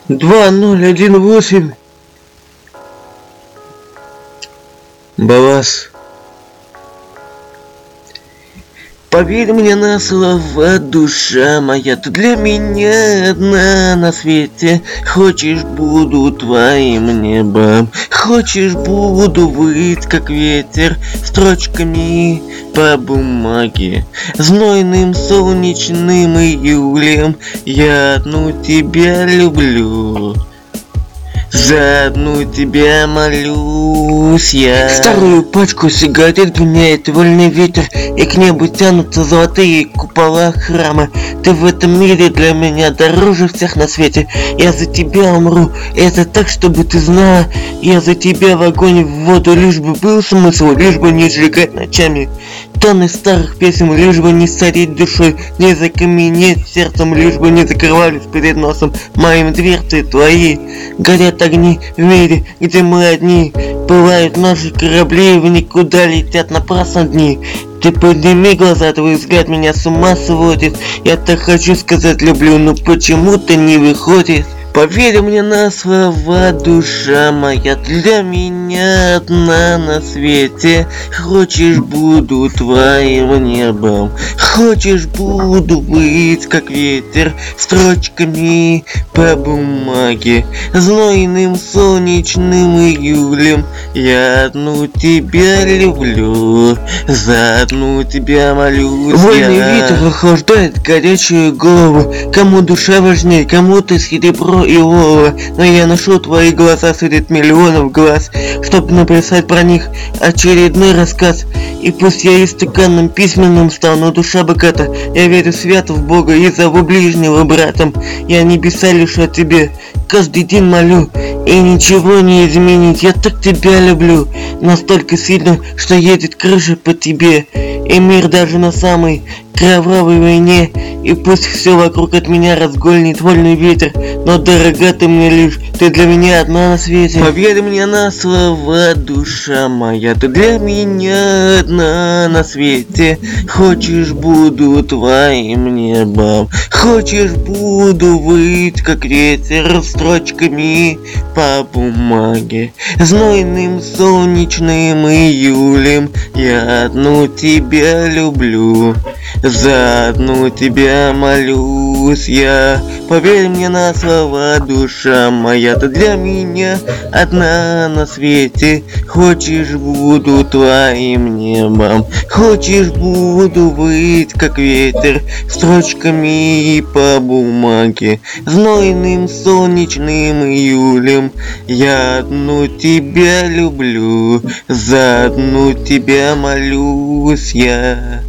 2018. Балас. Поверь мне на слово, душа моя, ты для меня одна на свете. Хочешь, буду твоим небом, хочешь, буду выть, как ветер, строчками по бумаге. Знойным солнечным июлем я одну тебя люблю. За одну тебя молюсь я. Старую пачку сигарет гоняет вольный ветер, и к небу тянутся золотые купола храма. Ты в этом мире для меня дороже всех на свете. Я за тебя умру, это так, чтобы ты знала. Я за тебя в огонь, в воду, лишь бы был смысл, лишь бы не сжигать ночами тонны старых песен, лишь бы не стареть душой, не закаменеть сердцем, лишь бы не закрывались перед носом моим дверцы твои. Горят огни в мире, где мы одни, пылают наши корабли, в никуда летят напрасно дни. Ты подними глаза, твой взгляд меня с ума сводит. Я так хочу сказать люблю, но почему-то не выходит. Поверь мне на слова, душа моя, для меня одна на свете. Хочешь, буду твоим небом, хочешь, буду быть, как ветер, строчками по бумаге. Знойным солнечным июлем я одну тебя люблю, за одну тебя молюсь. Вольный ветер охлаждает горячую голову. Кому душа важнее, кому-то серебро и олово, но я ношу твои глаза среди миллионов глаз, чтобы написать про них очередной рассказ. И пусть я истуканным письменным стану, душа богата, я верю свято в Бога и зову ближнего братом. Я небеса лишь о тебе каждый день молю, и ничего не изменить. Я так тебя люблю, настолько сильно, что едет крыша по тебе, и мир даже на самой кровавой войне. И пусть все вокруг от меня разгонит вольный ветер, но дорога ты мне лишь, ты для меня одна на свете. Поверь мне на слова, душа моя, ты для меня одна на свете. Хочешь, буду твоим небом, хочешь, буду выть, как ветер, строчками по бумаге. Знойным солнечным июлем я одну тебя люблю, за одну тебя молюсь я. Поверь мне на слова, душа моя, ты для меня одна на свете. Хочешь, буду твоим небом, хочешь, буду выть, как ветер, строчками по бумаге. Знойным солнечным июлем я одну тебя люблю, за одну тебя молюсь я.